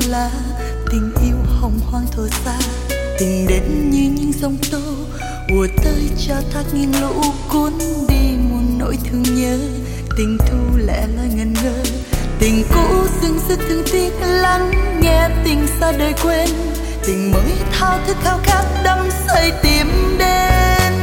lá, tình yêu hồng hoang thổ xa. Tình đến như những dòng tố ùa tới cho thác nghiêng lũ, cuốn đi muôn nỗi thương nhớ. Tình thu lẻ loi ngần ngơ, tình cũ dưng dứt thương tiếc lắng nghe. Tình xa đời quên, tình mới thao thức khao khát đắm say tìm đến.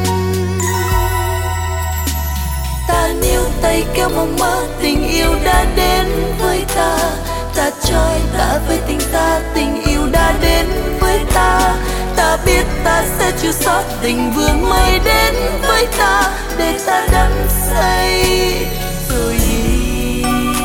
Ta níu tay kéo mong mơ, tình yêu đã đến với ta. Ta trói ta với tình ta, tình yêu đã đến với ta. Ta biết ta sẽ chịu xót, tình vừa mới đến với ta để ta đắm say rồi đi.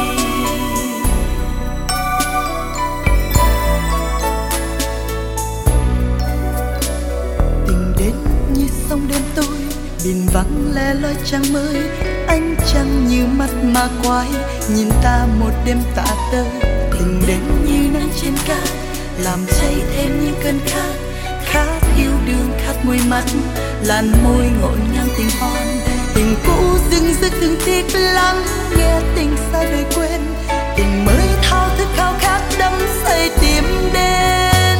Tình đến như sông đêm tối, biển vắng lẻ loi trăng mới. Ánh trăng như mắt ma quái, nhìn ta một đêm tạ tơi. Tình đến như nắng trên cát, làm cháy thêm những cơn khát. Khát yêu đương, khát môi mắt, làn môi ngổn ngang tình hoan. Tình cũ dưng dứt thương tiếc lắng nghe. Tình xa đời quên, tình mới thao thức khao khát đắm say tìm đến.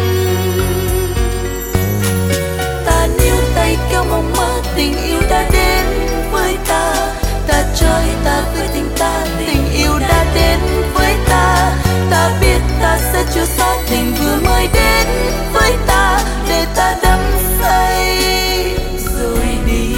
Ta níu tay kéo mong mơ, tình yêu đã đến với ta. Ta trói ta với tình ta, tình yêu đã đến với ta. Ta biết ta sẽ chưa xa, tình vừa mới đến với ta để ta đắm say rồi đi.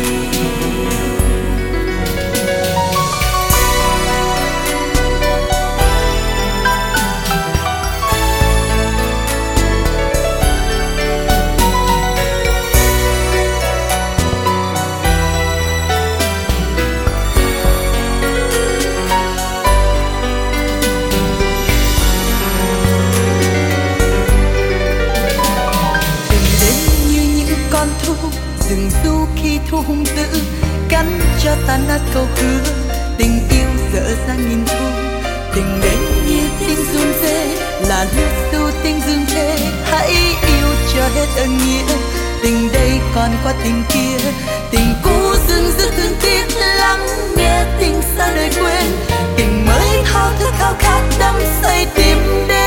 Rừng du khi thu hung dữ, cắn cho ta nát câu hứa. Tình yêu dở dang nghìn thu, tình đến như tiếng run rê, là lúc du tình dương thế. Hãy yêu cho hết ơn nghĩa, tình đây còn qua tình kia. Tình cũ dưng dứt thương tiếc lắng nghe. Tình xa đời quên, tình mới thao thức khao khát đắm say tìm đến.